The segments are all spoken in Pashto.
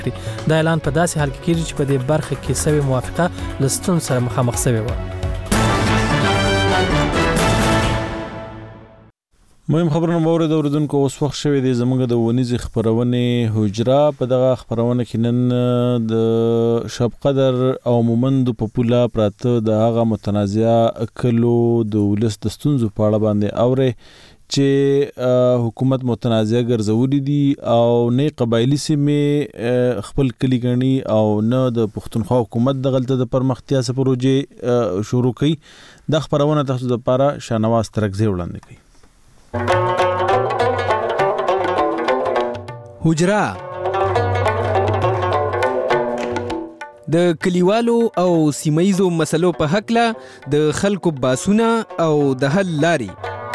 کړي. دا اعلان په داسې حال کې کیږي چې په دې برخه کې سوي موافقه لستون سره مخامخ شوی و. مهم خبرونه مورد د اوردونکو اوس وخت شوی دی زموږ د ونیزي خبرونه حجره. په دغه خبرونه کې نن د شب قدر او مومند په پوله پراته د هغه متنازعه کلو د ولس د ستونزو په اړه باندې اوري چې حکومت متنازعه ګرځولې دي او نه قبایلی سیمه خپل کلی غني او نه د پښتونخوا حکومت د غلطه د پرمختیا سره پروژې شروع کړي. د خبرونه تاسو د لپاره شانواز ترکزی وړاندې کړي. حجره د کلیوالو او سیمایزو مسلو په حق له د خلکو باسونه او د حل لاري.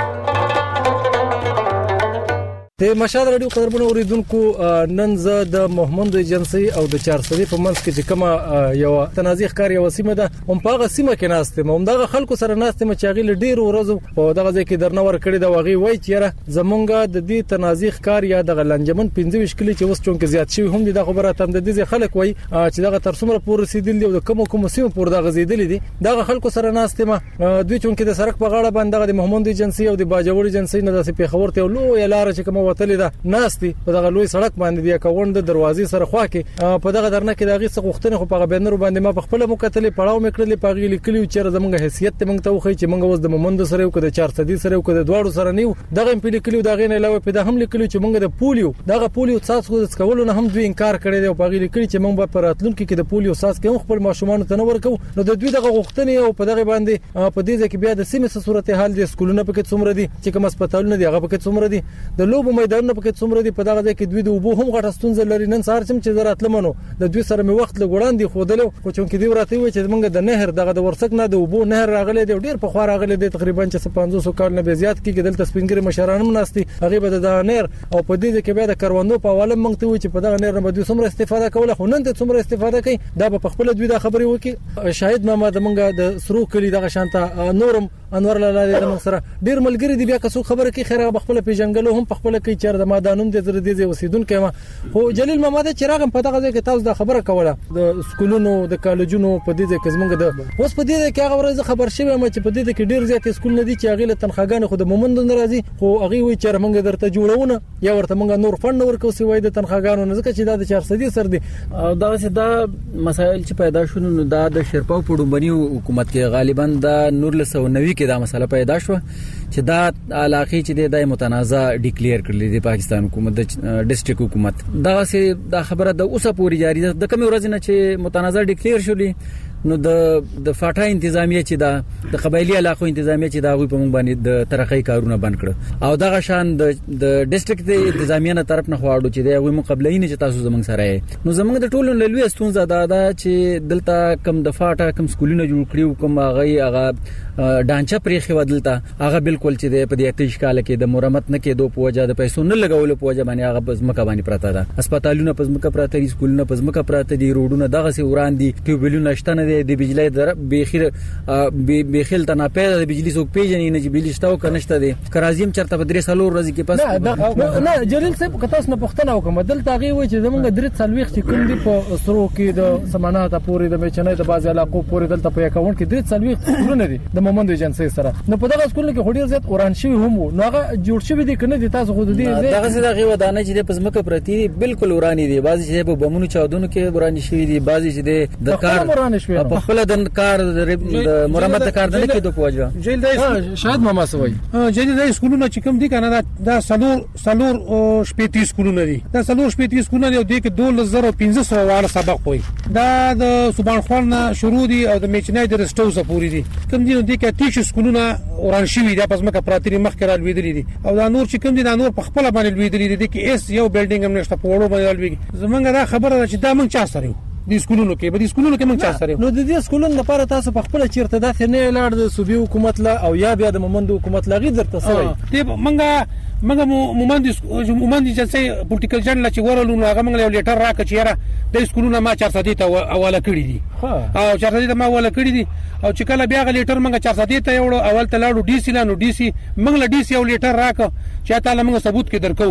د مشال رادیو قدرمنو اوریدونکو نن زه د محمد ایجنسی او د چارسدي په منځ کې چې کومه یو تنازع ښکار یو سیمه ده هم په هغه سیمه کې ناشته هم دغه خلکو سره ناشته چې هغه ډیر ورځو په دغه ځای کې درنور کړی دا وغي وای چې زمونږ د دې تنازع ښکار یا د لنجمن 15 کلی چې وس چون کې زیات شوی هم د خبره تم د دې خلک وای چې دغه تر څومره پور رسیدل دي او د کوم سیمه پور دغه زیدل دي دغه خلکو سره ناشته ما دوی چون کې د سرک په غاړه باندې د محمد ایجنسی او د باجوړ ایجنسی نه داسې په خبرته یو لوی لار چې کوم وتلې ده ناشتي په دغه لوی سړک باندې د کوند دروازې سره خوا کې په دغه درنه کې دغه څه غوښتنه خو په بینر باندې ما په خپل مکتلې پړاو میکړلې پاغي لیکلي چې زمونږ حیثیت ته موږ ته وخی چې موږ اوس د مومند سره یو کده 400 سره یو کده دواړو سره نیو دغه په لیکلي دغه نه علاوه په دغه هم لیکلي چې موږ د پولیو دغه پولیو تاسو د سکولو نه هم دوی انکار کړی دی او پاغي لیکلي چې موږ په راتلونکو کې د پولیو ساس کې خپل ماشومان ته نه ورکو نو د دوی دغه غوښتنه او په دغه باندې په دې ځکه بیا د سیمه صورت حال د سکولونو په کې څومره دي چې کوم هسپتالونه دي هغه په کې څومره دي د لوبو میدانونو په کې څومره دي په دغه ځای کې دوی د وبو هم غټه ستونزه لري. نن سهار چې زراعت لمنو د دوی سره مې وخت لګوړاندې خودلو خو چون کې دی ورته وي چې موږ د نهر دغه د ورسک نه د وبو نهر راغلي دی ډیر په خوا راغلي دی تقریبا 500 کال نه به زیات کې دلته سپینګری مشران هم ناشتي هغه به د نهر او په دې کې بیا د کاروانو په حواله موږ ته وي چې په دغه نهر نه دوی څومره استفاده کوله خو نن ته څومره استفاده کوي دا په خپل دوی د خبرې وکي. شاهد ماما د موږ د سرو کلی دغه شانته نورم انور لاله د موږ سره ډیر ملګری دی بیا که څو خبره کوي خیره په خپل پیژنګلو هم په خپل کې چر د مادانوم د زر دي وسیدونکو خو جلیل محمد چراغ په دغه ځای کې تاسو د خبره کوله د سکولونو د کالجونو په دې ځای کې زمونږ د اوس په دې ځای کې هغه ورځ خبر شوی ما چې په دې ځای کې ډیر زیات سکول نه دي چې هغه له تنخواګانو خو د مومند ناراضي خو هغه وی چې موږ درته جوړونه یا ورته موږ نور فند ورکو سی وای د تنخواګانو نه ځکه چې دا د 400 سر دي دا چې مسائل چې پیدا شونه نو دا د شرپاو پړومبني حکومت کې غالبا دا 1990 کې دا مسله پیدا شو چې دا علاقه چې د متنازع ډیکلیئر کړل دي پاکستان حکومت د ډیسټریکټ حکومت دا خبره د اوسه پوری جاری ده د کوم ورځ نه چې متنازع ډیکلیئر شولې نو د فاټا انتظامیه چې د قبایلی علاقو انتظامیه چې دا غوي په مونږ باندې د ترقۍ کارونه بند کړ او دغه شان د ډیسټریکټ د انتظامیه نه طرف نه خواړو چې دا غوي مقابلین چې تاسو زمونږ سره نو زمونږ د ټولو لوی ستونزه دا چې دلته کم د فاټا کم سکولونه جوړ کړیو کوم هغه ډانچه پرېخي ودلته هغه بالکل چې په دې اتش کال کې د مرمت نه کېدو په وجه د پیسو نه لګولو په وجه باندې هغه پزمکه باندې پراته ده هسپتالونه پزمکه پراته دي سکولونه پزمکه پراته دي روډونه دغه سي وران دي ټیوبلونه شته نه د بجلی در بخیل تنا پیدا د بجلی څوک پیژنې نه چې بجلی شتاو کنهشته دي کرازیم چرته په 3 سالو ورځ کې پس نه جلیل صاحب کتاس نه پښتنه وکم دلته غي وي چې زمونږ 3 سالويخ چې کوم دي په سرو کې د سمانات پورې د میچنې د باز علاقو پورې دلته په اکاونټ کې 3 سالويخ سکولونه دي د مومند ایجنسی سره نو په دغه سکول کې خوري زیات اوران شوی هم نو هغه جوړ شوی دي کنه دي تاسو خود دي دغه څه دغه ودانه چې د پزمکه پرتی بالکل ورانی دي بعضی چې په بمونو چاودونو کې ورانی شوی دي بعضی چې د کار په خپل د کار د مرمت کار نه کېدو پوجا جیل دی شاید ماما سوي جیل دی سکولونه چې کوم دي کنه دا سلور شپېتی سکولونه دي دا سلور شپېتی سکولونه دي د 2500 واره سبق وي دا د سبحان خان شروع دي او د میچنای د رستوزه پوری دي کوم دي د کې تیش سکولونه وران شوی دي پس مکه پراتری مخ کرال ویدلی دي او دا نور چې کوم دي دا نور په خپل باندې ویدلی دي کې اس یو بلډینګ هم نشته په وړو باندې ویږي زمونږ دا خبره ده چې دا مونږ چا سره د سکولونو کې موږ چا سره نو د دې سکولونو لپاره تاسو په خپل چیرته داسې نه لاړ د صوبې حکومت لا او یا بیا د مومند حکومت لا غیر درته سوي ته موږ مومند چې پولیټیکل جنرال چې ورولو هغه موږ یو لیټر راکړ چې یاره د سکولونو ما 400 ته حواله کړی دي او 400 ته ما حواله کړی دي او چې کله بیا غ لیټر موږ 400 ته یوړو اول ته لاړو ډي سي موږ له ډي سي یو لیټر راکړ چې تعالی موږ ثبوت کې درکو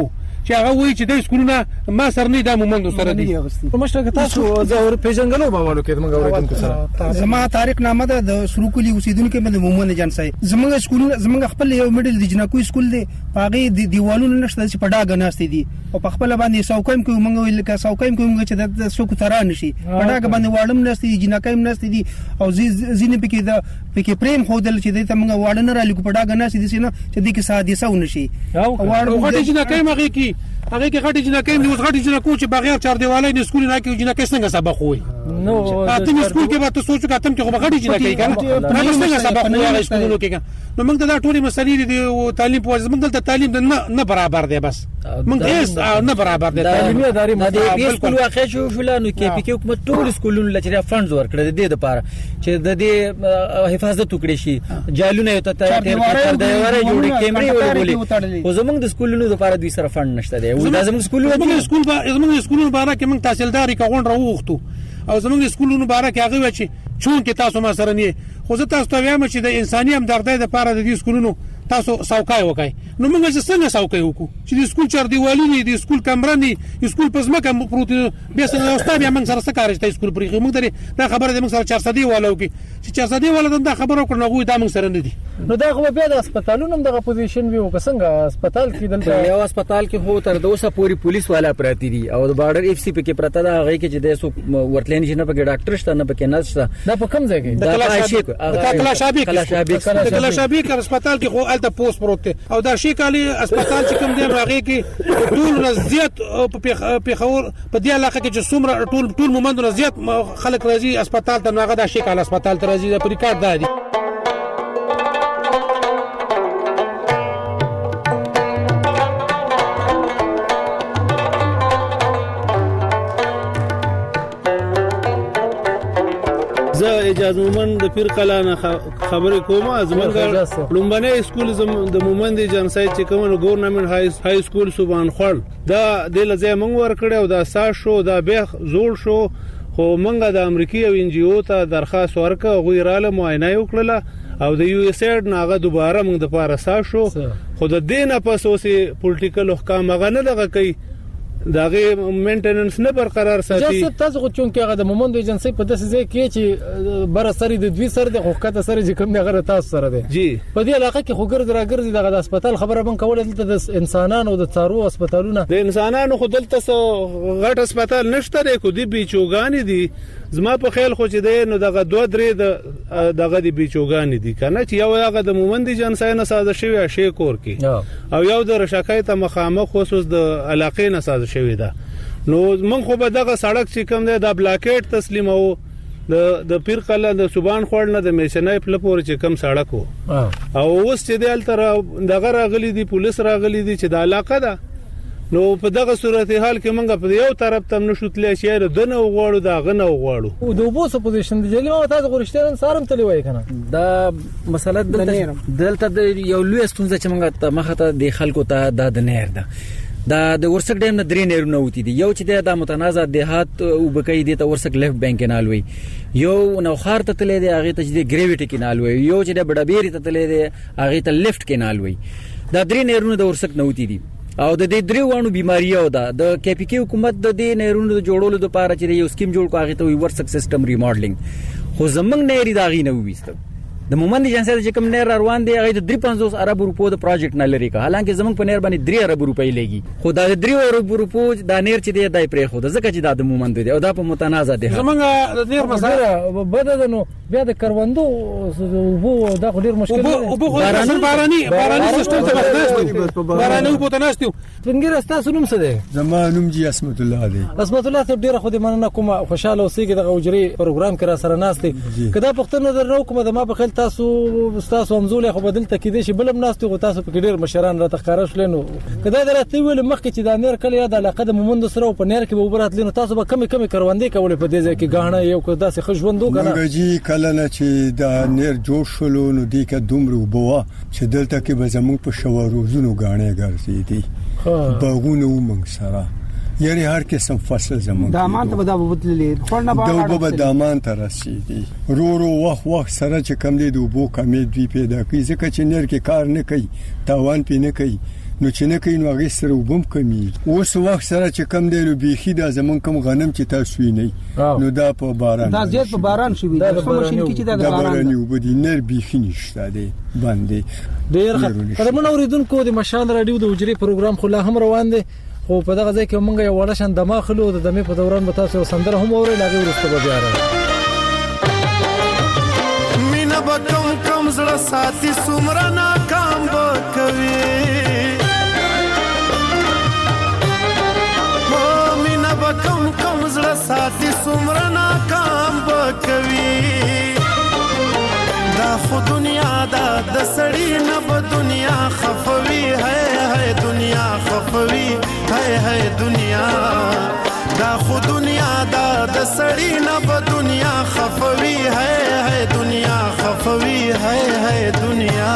چې هغه وایي چې د سکولونه ما سره نه د مومند سره دي. مشرک تاسو زه پیژنګلو باولو کې موږ اوریدونکو سره زما تاریخ نامه ده د سروکلی اوسیدونکو کې د مومند جنسای زمونږ سکولونه زمونږ خپل یو میډل د جنکو سکول دی پاغي د دیوالونو نشته چې پډا غناستې دي او په خپل باندې سوکایم کې موږ ویل کا سوکایم کې چې د سوکو ترا نشي پډا باندې واړم نشته دي جنکایم نشته دي او زینې پکې پریم خودل چې د موږ واړنه را لګو پډا غناستې دي چې د کې ساده سو نشي او غټي جنکایم هغه کې غټي جنکایم د غټي جنکو چې بغیر چار دیوالای د سکول نه کې جنکې څنګه سبق وای نو اته سکول کې به تاسو سوچ کاتم چې غټي جنکې کنه نه څنګه سبق وای سکولونو کې نو موږ ته دا ټولې مسلې دي تعلیم په واسه موږ ته تعلیم نه برابر دی بس موږ هیڅ نه برابر دی تعلیمي ادارې د سکول واقع شو فلانو کې پکې حکومت ټول سکولونو لچریا فندز ورکړي د دې لپاره چې د دې حفاظت وکړي شي جالونه ته د وره جوړي کیمرې ولولي خو زموږ د سکولونو لپاره دوی سره فند نشته دی او دا زموږ سکولونو باره کې موږ تحصیلداري کوون راوختو او زموږ سکولونو باره کې هغه چې چون کې تاسو ما سره نه خو زه تاسو ته وایم چې د انساني همدردۍ لپاره د دې سکولونو تاسو سوکای وکای نو موږ څنګه سوکای وکړو چې د سکول چار دیوالي نه د سکول کمره نه سکول پزماکه پروت به څنګه استاد یا موږ سره سکارش ته سکول پرې موږ دا خبره د موږ سره 400 والو کې چې 400 والو دا خبره وکړو نو دا موږ سره نه دي نو دا خو بیا د هسپتالونو دغه پوزیشن ویو څنګه هسپتال کې دلته یو هسپتال کې هو تر اوسه پوری پولیس والا پراتی دي او د بارډر اف سی پکې پراته دا هغه کې چې د سو ورتلین شي نه پکې ډاکټر شته نه پکې نرس شته دا په کوم ځای کې د کلاشابی کې هسپتال کې خو الته پوسټ پروت او دا شي کالي هسپتال چې کوم دی هغه کې ټول زیات په خور په دې علاقه کې چې څومره ټول مومند زیات خلک راځي هسپتال ته هغه دا شي کال هسپتال ته راځي د ریکارډ دی اجازه مومند د پیر کلانه خبرې کوم زمونږ لومبنه سکول د مومند جنسای چې کوم ګورنمنت های سکول سبحان خړ دا د لځه مونږ ور کړو دا ساس شو دا به زوړ شو خو مونږ د امریکای او ان جی او ته درخواست ورکړه غویراله معاینه وکړه او د یو اس ایډ ناغه دوباره مونږ د پاره ساس شو خو د دینه پس اوسې پولیټیکل حکام غنه دغه کوي داغه مینټیننس نه برقرار ساتي جسد تاسو خو چون کې هغه د مومند ایجنسی په داسې ځای کې چې بر سره د دوی سره د حقوقت سره چې کوم نه غره تاسو سره دی جی په دې علاقه کې خو ګرځ راګرځي دغه هسپتال خبره بن کوله دلته د انسانانو او د څارو هسپتالونه د انسانانو خو دلته غټ هسپتال نشته دی کو دی بیچوغان دي زما په خیال خو چې دی نو دغه 2-3 دغه دی بیچوغان دي کنه چې یو هغه د مومند ایجنسی نه ساده شوی شي کور کې او یو د رشکایت مخامخ خصوص د علاقې نه ساده شوی دا نو من خو به دغه سړک چې کوم دی د بلاکیټ تسلیمو د پیر کله د سبحان خور نه د میشنای په لپاره چې کوم سړک وو او اوس چې دل تر دغه راغلي دي پولیس راغلي دي چې د علاقه ده نو په دغه صورتحال کې موږ په یو طرف تم نشوتلې شهر د نو غواړو دا غنو غواړو او د وبوس پوزیشن دی جلی او تاسو غوښتل سارم تللی وای کنه دا مسله دلته د یو لوی ستونزه چې موږ ته مخه ته د خلکو ته د نهر ده دا د ورسک ډیم نه درې نهرونه وتی دي یو چې د متنازع دهات او بکای دي ته ورسک لیفت بانک نالوي یو نو خار ته تللی دی هغه ته د گریویټی کې نالوي یو چې د بډابيري ته تللی دی هغه ته لیفت کې نالوي دا درې نهرونه د ورسک نوتی دي او د دې درې وانو بیماریو ده د کے پی کې حکومت د دې نهرونو د جوړولو لپاره چې یو سکیم جوړ کوي ته ورسک سیستم ریماډلینګ خو زمنګ نهری داغي نه وېستو د مومند ایجنسی چې کوم نهر روان دی هغه د 350 ارب روپو د پروجیکټ نه لري کا حالانکه زمنګ په نهر باندې 3 ارب روپۍ لګي خو دا 3 ارب روپو د نهر چې دی دای پرې خو د زکه چې د مومند دی او دا په متنازع دی زمنګ د نهر مسله بده نو بیا د کروندو وو دا ډیر مشکل دی باراني سیستم ته ورته باراني په تناستو څنګه راستا سنوم څه دی زمانوم جی اسمت الله دی اسمت الله ته ډیره خو دې مننه کوم خوشاله اوسېږي د اجري پروګرام کې را سره ناستي کدا پښتنه درنو کوم د ما په خل تاسو همزول خو بدل تکیدې شي بلم ناستو غو تاسو په ډیر مشران را تخارش لینو کدا درته ویل مخکې چې د نیر کله یاد علاقه د مومند سره په نیر کې به وبرات لینو تاسو به کمی کروندې کول په دې ځای کې غاڼه یو کو داسې خښوندو کنه مګجی کله نه چې د نیر جوړ شلو نو دی کې دومره وبوا چې دلته کې به زموږ په شواروزونو غاڼه ګرځي دي باغونه ومنګ سره یعنی هر قسم فصل زمون دامان ته به بدللې خو نه به دامان ته رسیدي رو وخت سره چې کم دي د وبو کمی دوی پیدا کوي ځکه چې نیر کې کار نه کوي تاوان پې نه کوي نو چې نه کین واغې سره وبم کمی اوس وخت سره چې کم دی نو بيخي دا زمون کم غنم چې تاسو ویني نو دا په باران دا زیات په باران شوی دا ماشين کې چې دا باران یو بدی نر بيخي نشته دی باندې ډیر ښه قدرمن اوریدونکو د مشال رادیو د وجري پروګرام خو لا هم روان دی خو په دغه ځای کې مونږ یو وړه شان دماغ خلو د دمه په دوران به تاسو سندره هم اورئ لاغه ورسته به بیا راځي مینا بکم کم زړه ساتي سمره ناکام بکوي او مینا بکم کم زړه ساتي سمره ناکام بکوي دا خو دنیا دا د سړی نه په دنیا خفوي ہے دنیا خفوي ہے دنیا دا خو دنیا دا د سړی نه په دنیا خفوي ہے دنیا خفوي ہے دنیا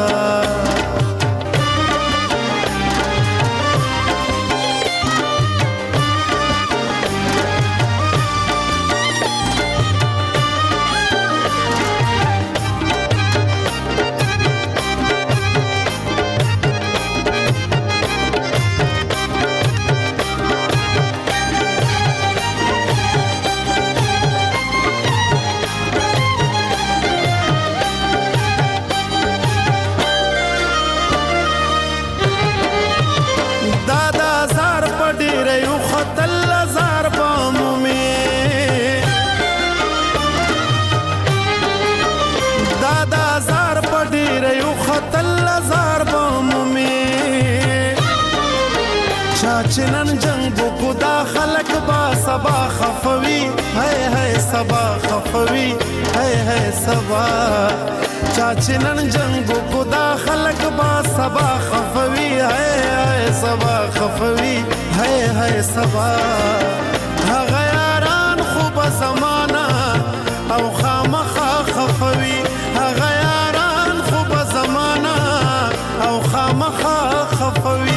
چنن جنگ کو دا خلق با سبا خفوی ہے سبا خفوی ہے سبا چنن جنگ کو دا خلق با سبا خفوی ہے سبا خفوی ہے سبا غیاران خوب زمانہ او خامخا خفوی غیاران خوب زمانہ او خامخا خفوی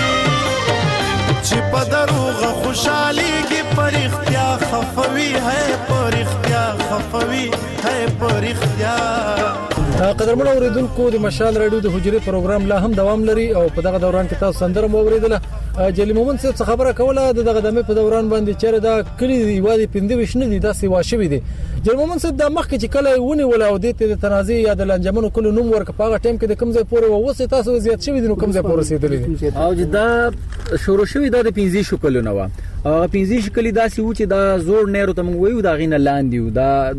چې په دروغ خوشحالي کې پر اختیا خفوي ہے پر اختیا خفوي ہے پر اختیا قدرمن اوریدونکو د مشال رادیو د حجري پروګرام لا هم دوام لري او په دغه دوران کې تاسو سندره مو اوریدله جلی مومن څه خبره کوله دغه دمه په دوران باندې چیرې دا کلی وادي پنده وشنه دي دا سی واښوي دي جلی مومن څه د مخ کې کله ونی ولا او د تنازع یا د لنجمنو کله نوم ورک په هغه ټیم کې د کمزې پورې ووسه تاسو زیات شوی دي نو کمزې پورې رسیدلې او دا شروع شوی د 15 شکل نه و او 15 شکل داسې و چې دا زوړ نهرو ته موږ وایو دا غینه لاندې دا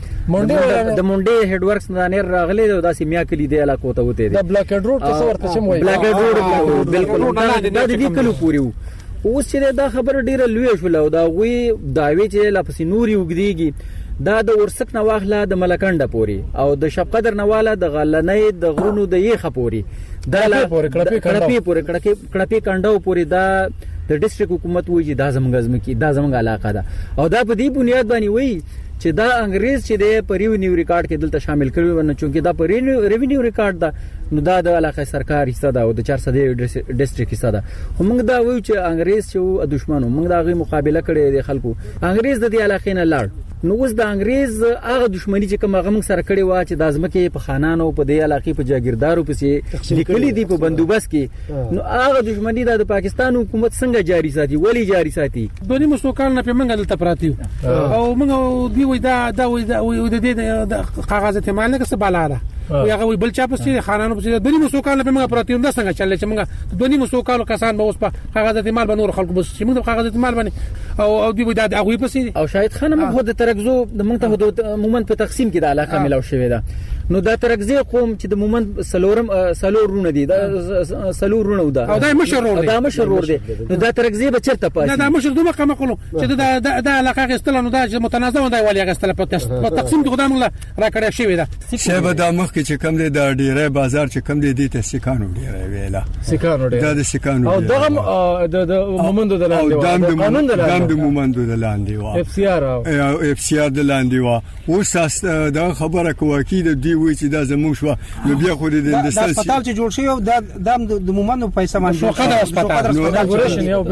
د مونډي هډ ورکس نه نهر راغلي دا سی میا کلی دی علاقو ته وته دا بلاک هډ روډ څه ورته شم وایي بلاک هډ روډ بالکل دا د دې کلو پوری اوس چې دا خبر ډیره لوی شو او دا غوي داوی چې لا پسې نوري وګديږي دا د ورسک نه واخله د ملکنډه پوری او د شپ قدر نه والا د غلنې د غرونو د یخه پوری دا لا کړپی پوری کړپی کانډو پوری دا د ډیسټریکټ حکومت وایي دا زمونږ علاقه ده او دا په دې بنیاد باندې وایي چې دا انګريز چې د پریونیو ریکارډ کې دلته شامل کړي ونه چې دا پریونیو ریکارډ ده نو دا د علاقه سرکار حصہ ده او د 400 ډیسټریکټ حصہ ده موږ دا وایو چې انګريز چې دښمنو موږ دا غي مقابله کړي د خلکو انګريز د دې علاقې نه لاړ نو اوس د انګريز هغه دښمنی چې کوم هغه موږ سره کړي وا چې د ازمکه په خانانو په دې علاقې په جاګیردارو پسې لیکلي دي په بندوبست کې نو هغه دښمنی د پاکستان حکومت څنګه جاری ساتي ولی جاری ساتي دونی مسوکان نه په منګل ته پراتی او موږ دی وای دا د کاغذ ته مال نه څه بالاله هغه وی بل چا پسې خانانو پسې دونی مسوکان په موږ پراتی دا څنګه چلې چې موږ دونی مسوکان کسان به اوس په کاغذ ته مال بنور خلکو بس چې موږ کاغذ ته مال باندې او دی وای دا هغه پسې او شاید خانم خو د ترکزو د موږ ته مومن په تقسیم کې د علاقه ملاو شوی ده نو دا ترکزی قوم چې د مومن سلور رونه دي دا سلور رونه ودا او دا مشرور دي نو دا ترکزی به چرته پاتې دا مشر دوه کم کولو چې دا علاقه غستل نو دا متنازع دی ولی غستل په تقسیم کې خدای موږ را کړی شوی ده شیبه د مخ کې چې کم دی د ډیره بازار چې کم دی د سکانو ډیره ویلا سکانو ډیره دا د سکانو او د مومندو د لاندې قانون د مومندو د لاندې وا اف سی آر د لاندې وا اوس دا خبره کوي چې د دی وایي چې دا زموږ شو نو بیا خو د هندستان هسپتال چې جوړ شي او د مومندو پیسې باندې شوقدر هسپتال یو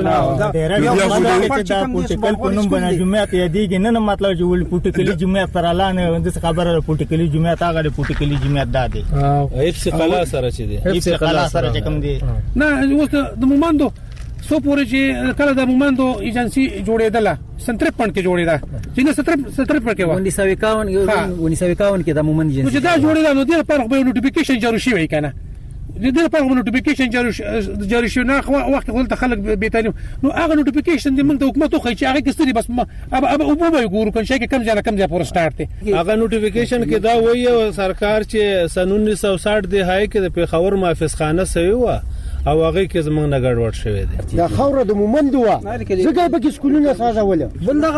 پروتوکول په نوم باندې جمعیت یادېږي نه مطلب چې ول پروتوکولي جمعیت پر اعلان د خبره پروتوکولي جمعیت هغه پروتوکولي جمعیت دادي ایف سی قلا سره چې دی ایف سی قلا سره چې کوم دی نه اوس د مومندو سو پورې چې کله د مومندو ایجنسی جوړېدله 53 کې جوړېده چې نه 70 کې و 1951 کې د مومند ایجنسی چې دا جوړېده نو د لپاره به نوټیفیکیشن جاری شوی کنه د دې لپاره نوټیفیکیشن جاری شوی نه وخت خپل خلک به تعلیم نو هغه نوټیفیکیشن د موږ د حکومت خو چې هغه کستري بس اب او به ګورو کنه چې کم ځای پر سٹارټ دی هغه نوټیفیکیشن کې دا وایي سرکار چې سن 1960 د هاي کې د پیښور محافظ خانه سوی و او هغه کې زمونږ نه ګډوډ شوی دی دا خوره د مومندو وا زګر به کې سکولونه سازول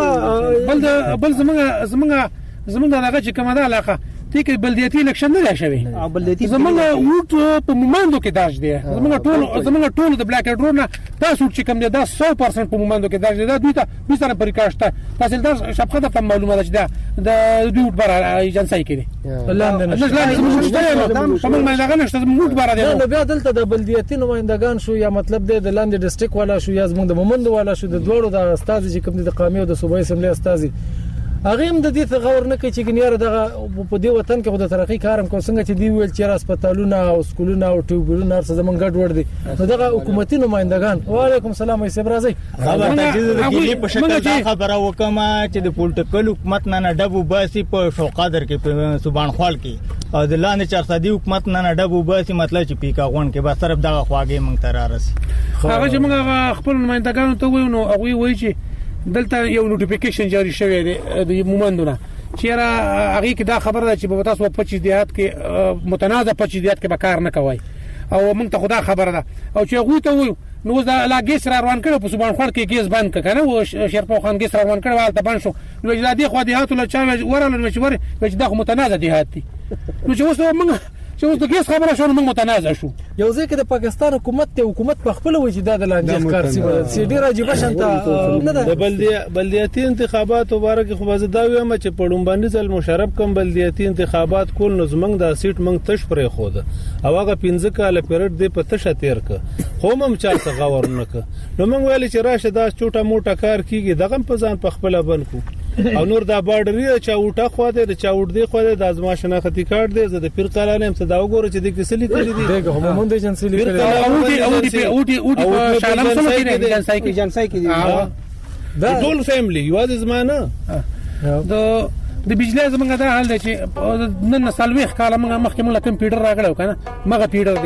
بل زمونږ دغه چې کومه ده علاقه تی کې بلدیاتي الیکشن نه شوی زمونږ ووټ په مومندو کې داش دی زمونږ ټول د بلاک ډرون تاسو چې کوم دی دا 100% په مومندو کې داش دی دا دوی سره پریکاشته تحصیلدار شپخه ته معلومه ده چې دا د دوی وټ بار ایجنسی کې دی لاندې زمونږ مې دغه نشته زمونږ وټ بار دی نو بیا دلته د بلدیاتي نمائندگان شو یا مطلب دی د لاندې ډیسټریکټ والا شو یا زمونږ د مومندو والا شو د دوړو د استاد چې کوم دی د قومي او د صوبایي اسمبلی استاد هغه هم د دې تغور نه کوي چې ګنیار دغه په دې وطن کې خو د ترقی کارم کو څنګه چې دی ویل چې هسپتالونه او سکولونه او ټیوبونه هر څه زمونږ ګډ وډ دي نو دغه حکومتي نمائندگان وعلیکم السلام ایسه برازي خبر ته د په شکل دا خبره وکما چې د پولیټیکل حکومت نه ډبو باسي په شوقادر کې په سبحان خال کې او د لاندې 400 حکومت نه ډبو باسي مطلب چې پیکا غون کې به صرف دغه خواږه مونږ ته رارسي هغه چې موږ خپل نمائندگان ته وایو نو هغه وایي چې دلته یو نوټیفیکیشن جاری شوی دی د مومندونه چې را هغه کې دا خبره ده چې په تاسو 25 دیات کې متنازع 25 دیات کې به کار نه کوي او موږ ته خدا خبره ده او چې هغه ته وایو نو دا لا ګیس را روان کړو په سبحان خور کې ګیس بند کړه او شرپو خان ګیس را روان کړو حالت بند شو نو چې دا خو دیهات له چا ورل چې دا متنازع دیهات دي نو چې اوس موږ چې اوس د ګیس خبره شو موږ متنازع شو یو ځکه د پاکستان حکومت په خپل وجه د لاندې کار سی ډیر عجیب شانته نه ده د بلدیاتي انتخابات مبارک خو باز دا ویم چې پړومباني ځل مشرف کم بلدیاتي انتخابات کول نو زمنګ د سیټ منګ تش پرې خو ده او هغه 15 کال پیریډ دی په تشه تیر ک خو مم چا څه غور نه ک نو موږ ویل چې راشه دا چوټه موټه کار کیږي دغه په ځان په خپل بن کو او نور دا بارډري چا وټه خو ده چا وټ دی خو ده د ازما شناختی کارت دی زه د پیر قلانه هم صدا وګوره چې د کسلی کړی دی دغه مومند ایجنسی لیکل او شالم سره کې ایجنسی کې دا ټول فیملی یو د زمانه د بجلی زمونږ دا حال دی چې نن سالويخ کاله موږ مخکې موږ کمپیوټر راغلو کنه مغه پیډر دی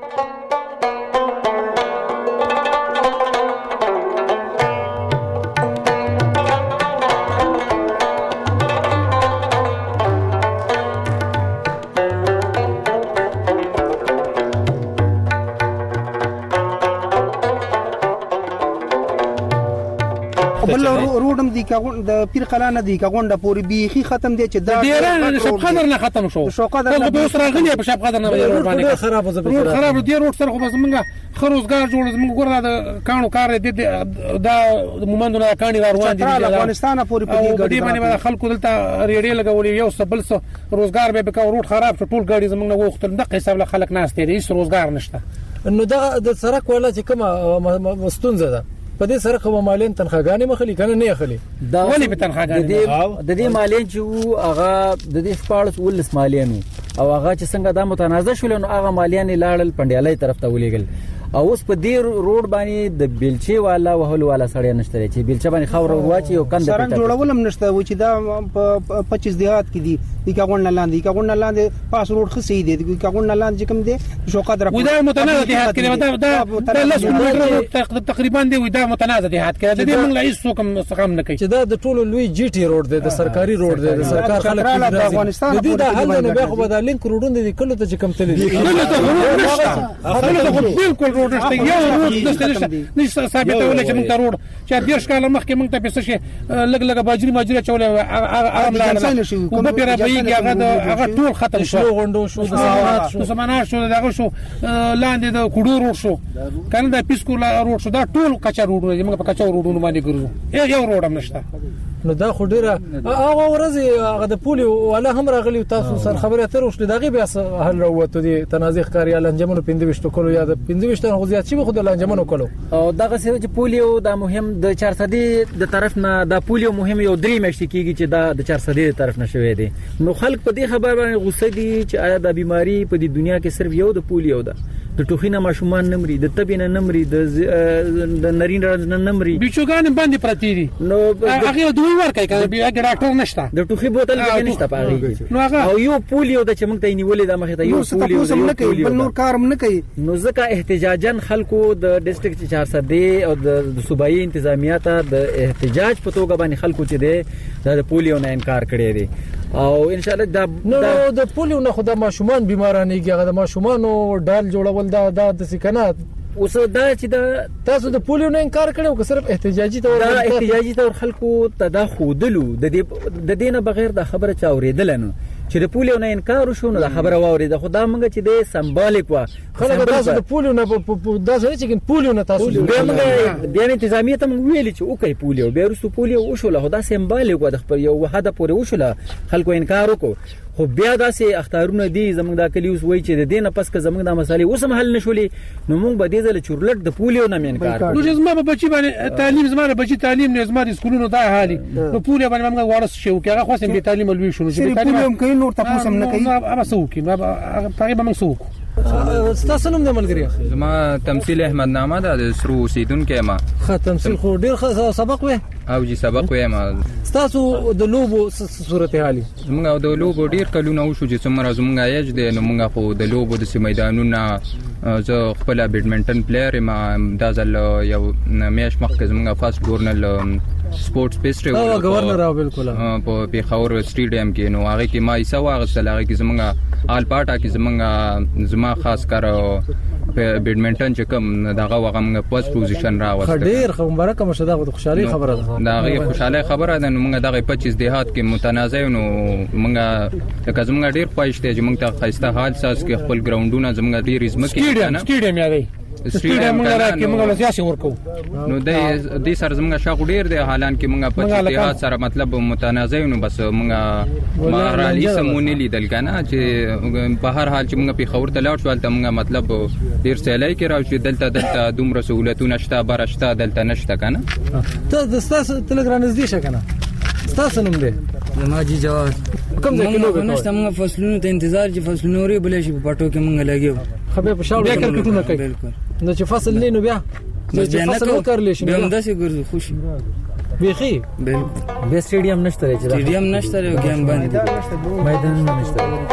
روډم دی کاغون د پیر قلانه دی کاغون د پوری بیخي ختم دی چې دا ډیر شپ قدر نه ختم شو خو به اوس راغلی په شپ قدر نه روډ باندې خراب روډ خراب دی روډ سره خو بس موږ خروزګار جوړ موږ ګور دا کانو کار دی دا مومندونه کانی روان دي افغانستان پوری په دې غړي باندې خلکو دلته ریډي لګولې یو سبل سو روزګار به کا روډ خراب شو ټول غړي زمونږ نه وختل د حساب له خلک ناس دي هیڅ روزګار نشته نو دا د سرک ولا چې کومه مستونزه ده په دې سره کوم مالین تنخواګانې مخلي کنه نه اخلي دا ولې په تنخواګانې د دې مالین چې هغه د دې سپارس ولس مالین او هغه چې څنګه دا متنازع شول نو هغه مالین لاړل پندیالای طرف ته ولېګل او اوس په دې روډ باندې د بیلچې والا وهل والا سړی نشته چې بیلچې باندې خاور واچي او کنده سرنګ جوړولم نشته و چې دا په 25 دیهات کې دي د کاغون لاندې پاس روډ خسي دي د کاغون لاندې کوم دي شوقدر ودا متنازع دیهات کې دا لس کیلومتر تقریبا دی ودا متنازع دیهات کې د دې موږ لا هیڅ کوم نه کوي چې دا د ټولو لوی جی ټي روډ دی د سرکاري روډ دی د سرکار خلک د افغانستان د دې د حل نه به خو به د لینک روډونه دي کله ته چې کم تللی دي بالکل روډ نشته یو روډ نشته ثابتول چې موږ ته روډ چې 10 کال مخکې موږ ته پیسې شي لګ باجری چولې ارام لاله او په پیرا بېګي هغه ټول ختم شو غونډو شو د سمانات شو دغه شو لاندې د کوډو روډ شو کنه د پیسکو روډ شو دا ټول کچا روډونه موږ په کچا روډونو باندې ګرځو یو روډ هم نشته نو دا خو ډیره هغه ورځ هغه د پولیو ولا هم راغلی تاسو سره خبره تر وشل دغه بیا حل راوته دي تنازع ښکاریال انجمنو 25 کولو یا د 25 غو زیات شي خو د انجمنو کولو او دغه سره چې پولیو دا مهم د 400 د طرف نه د پولیو مهم یو 3 میاشتې کیږي چې دا د 400 د طرف نه شوی دی نو خلک په دې خبر باندې غوسه دي چې آیا د بیماری په دې دنیا کې صرف یو د پولیو ده د ټوخینه ماشومان نمرې د تبینه نمرې د نرین نه نمرې بيچوګان باندې پراتی دي نو هغه دوی ورکای کنه بیا ډاکټر نشته د ټوخي بوتل کې نشته پاره او یو پولیو د چې موږ ته نیولې د مخه ته یو پولیو نه کوي بل نور کار نه کوي نو ځکه احتجاجن خلکو د ډیسټریکټ 400 او د صوبایي انتظامیه ته د احتجاج په توګه باندې خلکو چې دی د پولیو نه انکار کړی دی او ان شاء الله د پولیو نه خدای ماشومان بیمارانه کیږي د ماشومانو ډال جوړول دا د سکنات اوس دا چې دا تاسو د پولیو نه انکار کړو که صرف احتجاجي تور خلکو ته دا خودلو د دې نه بغیر د خبره چا اوریدل نه چې د پولیو نه انکار وشو نو د خبره واوري د خدای مونږ چې د سمبالیک وا خلک تاسو د پولیو نه دا څه چې پولیو نه تاسو د انتظامیه ته مونږ ویل چې اوکي پولیو به رسو پولیو وشو له خدای سمبالیک وا د خپل یو وحده پورې وشو خلکو انکار وکړو خو بیا داسې اختارونه دي زمونږ د کلیوس وای چې د دینه پس که زمونږ د مسالې اوسم حل نشولې نو مونږ به دې ځل چورلټ د پولیو نه انکار نو چې زما په بچی باندې تعلیم زما په بچی تعلیم نه زما د سکولونو دا حالي نو پولیو باندې موږ ورس شو کې هغه خاصه به تعلیم لوي شنو چې تعلیم کوي نور تاسو هم نه کوي ما سوکي ما تقریبا من سوق تاسو نوم د ملګری زما تمثيل احمد نامه د سرو سیدونکو ما خه تمثيل خو ډیر سبق وې او جی سبق وې ما تاسو د لوبو صورتحالي موږ د لوبو ډیر کلونه وشو چې څومره زموږ ایج دی نو موږ خو د لوبو د میدانونو زه خپل بیډمنټن پلیئر ما دا ځل یو میاش مخکې زموږ فاست ګورنل سپورټس پیسټری او گورنر او بالکل په پیښور سټیډیم کې نو هغه کې ما ایسا واغسل هغه کې زموږ آل پاټا کې زما خاص کار بیډمنټن چې کوم دغه وغه موږ پوز پوزیشن راوځه ډیر خو مبارک مشه دا خوشحالي خبره ده دا غي خوشاله خبره ده نو موږ دغه 25 دیهات کې متنازع نو موږ لکه زموږ ډیر پښته چې موږ ته خاصه حال ساس کې خپل ګراوندونه زموږ ډیر عظمت کې سټیډیم یادي سټیډیم موږ راکې موږ لاسي ورکو نو د سر زموږ شاق ډیر دی حالان کې موږ 25 دیهات سره مطلب متنازع نو بس موږ مارالي سمونی لیدل کنه چې په هر حال چې موږ په خور ته لاړ شو ته موږ مطلب ډیر سیلای کې راوځي دلته دومره سہولتونه شته برشته دلته نشته کنه ته د تاسو تلګران نږدې شکنه تاسو نوم دی زما جی جواز کوم ځای کې لوګو نشته موږ فصلونو ته انتظار چې فصلونو لري بلې شي په پټو کې موږ لګیو خبر په شاو بیا کرکټونه کوي بالکل نو چې فصل لینو بیا چې فصل وکړل شي بیا هم داسې ګرځو خوشي بيخي بالکل به سټیډیم نشته چې سټیډیم نشته او ګیم باندې میدان نشته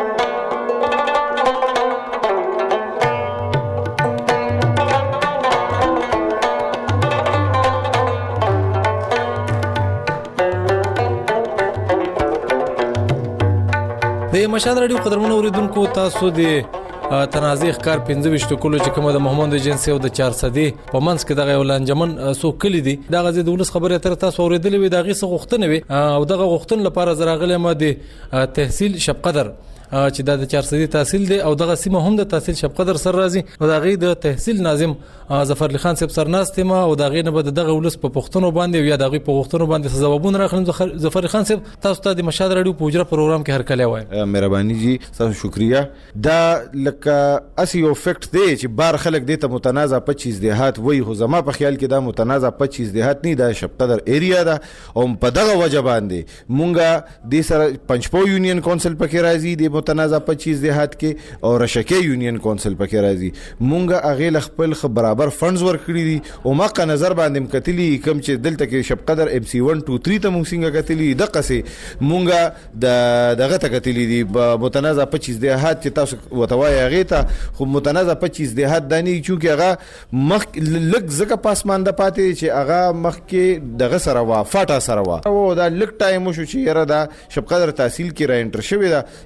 د مشال رادیو قدرمنو اوریدونکو تاسو د تنازع ښکار 25 کولو چې کومه د محمد ایجنسی او د 400 په منځ کې دغه ولانجمن سو کلی دي دغه د ولس خبره تر تاسو اوریدلې وي دغه څه غوښتنه وي او دغه غوښتن لپاره زراغله ما د تحصیل شپقدر چې د 400 تحصیل دی او دغه سیمه هم د تحصیل شپقدر سر راځي او دغه د تحصیل ناظم ظفر علي خان صاحب سرناستې ما او دغه نه بد دغه ولس په پښتنو باندې یا دغه په پښتنو باندې ځوابونه راخلم ظفر علي خان صاحب تاسو ته د مشال رادیو په اجرا پروګرام کې هر کله وای مهرباني جی تاسو شکریا دا لکه اسی یو فیکټ دی چې بار خلک د ته متنازع 25 دیهات وای خو زما په خیال کې دا متنازع 25 دیهات نه دا شپقدر ایریا دا او په دغه وجه باندې مونږه د سره پنځپو یونین کونسل پکې راځي د متنازع 25 دیهات کې او رشکه یونین کونسل پکې راځي مونږه اغه خپل برابر فندز ورکړي دي او مکه نظر باندې مکتلی کم چې دلته کې شپقدر ام سی 1 2 3 ته مونږ څنګه کتلی دغه سه مونږه دغه ته کتلی دي متنازع 25 دیهات چې تاسو وتوای هغه ته خو متنازع 25 دیهات دانی چې هغه مخ لګ زکه پاسمانده پاتې چې هغه مخ کې دغه سره وا فاټا سره وا او دا لګ ټایم شو چې یره دا شپقدر تحصیل کې را انټر شوی دا ان شاء الله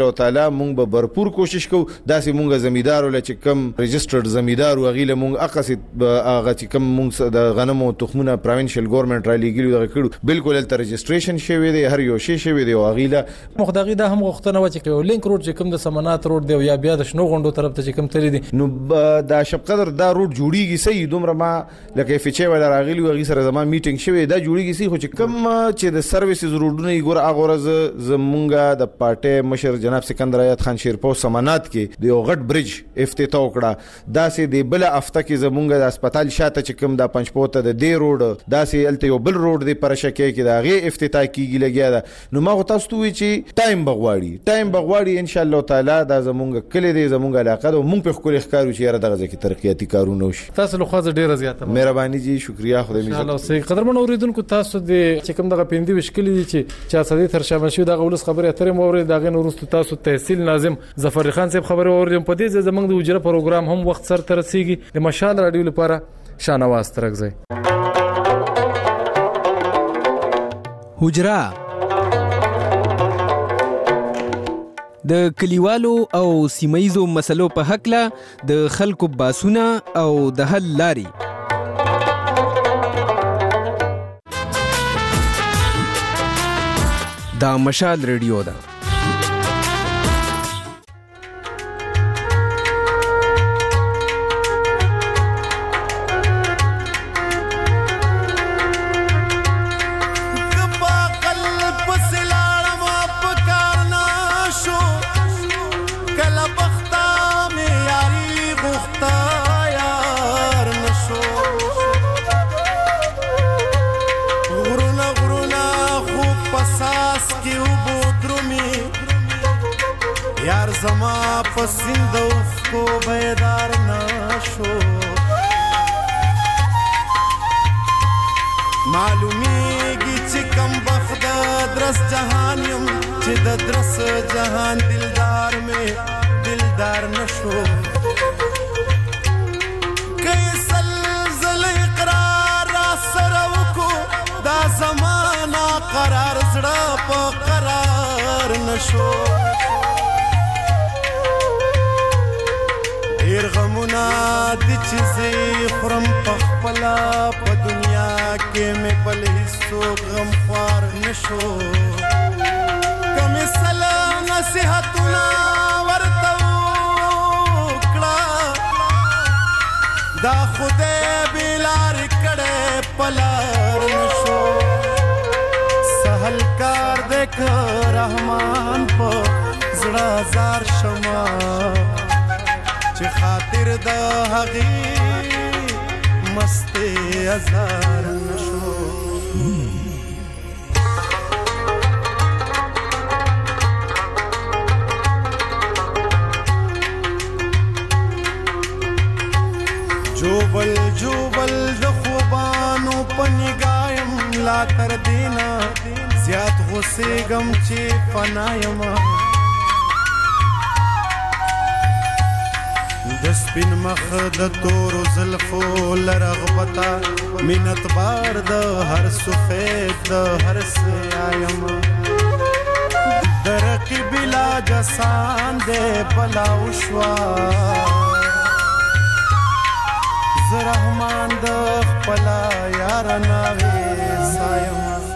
الله تعالی مونږ به भरपूर کوشش کوو داسې مونږ زمیدار ول چې کم ريجسترډ زمیدار او غیله مونږ اقصد هغه چې کم مونږ د غنمو تخمونه پروینشل ګورنمنت را لګیلو دغه کړو بالکل تر ريجستریشن شوی دی هر یو شی شوی دی او غیله مخدغي دا هم غوښتنه و چې لینک روډ چې کوم د سمنات روډ دی یا بیا د شنو غونډو طرف ته چې کوم تللی دي نو دا شب قدر دا روډ جوړیږي صحیح دومره ما لکه فچې ولا راغلی وغي سره زما میټینګ شوی دا جوړیږي صحیح خو چې کم چې د سرویسز روډونه ګور هغه ورځ زمونږه د پارټي مشر جناب سکندر آیت خان شیرپو سمنات کې د یو غټ برج افتتاح وکړه دا سه د بل هفته کې زمونږه د هسپتال شاته چې کوم د پنځپوته د دی روډ دا سه الته یو بل روډ دی پرشکه کې دا غي افتتاح کیږي لګیا دا نو ما تاسو ته وی چې ټایم بغواړي ان شاء الله تعالی دا زمونږ کلی دی زمونږ علاقه د مونږ په خپل ښکارو چې را دغه ځکه ترقیاتي کارونه وشي تاسو له خوا ډیره زیاته مهرباني جی شکریا خدای مې الله سي قدرمن اوریدونکو تاسو د چې کوم دغه پیندي وشکل دي چې صدې تر شامل شو دغه ولس خبره اترې مورې دغه نورستو تاسو تحصیل ناظم ظفر خان صاحب خبره اوریدم په دې زمنګ د وجره پروګرام هم وخت سر تر رسیږي د مشال رادیو لپاره شانواز ترغځي حجرا د کلیوالو او سیمایزو مسلو په حق له د خلکو باسونه او د حل لاري دا مشال ریډیو ده زما پسند اوف کو بیدار نشو معلومیږي چې کم بخت درس جهان یم چې د درس جهان دلدار مې دلدار نشو کیسل زل اقرار را سره وکړو دا زمانہ قرار زړه په قرار نشو ډیر غمونه د چیزې خورم په خپله په دنیا کې مې بل هیڅوک غمخوار نشو که مې سل نصیحتونه ورته وکړه دا خدای بې لارې کړی په لار نشو سهل کار دی که رحمان په زړه زار شمه چې خاطر د هغې مستې ازار نشو جوبل د خوبانو په نگایم لا تر دینا زیات غصېږم چې فنا یم د سپین مخ د تورو زلفو لرغبتا منت بار د هر سفید د هر سیایم درکی بلا جسان دے بلاو شوا زرحمان د خپلا یار ناوی سایم